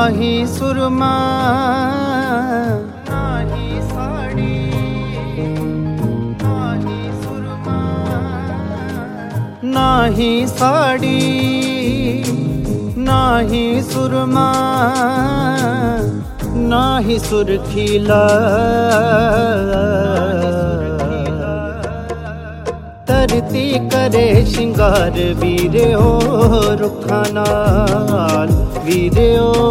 नाही सुरमा नाही साड़ी, नाही सुरमा नाही साड़ी, नाही सुरमा नाही सुरखीला। धरती करे शिंगार वीरे ओ रुखां नाल वीरे ओ।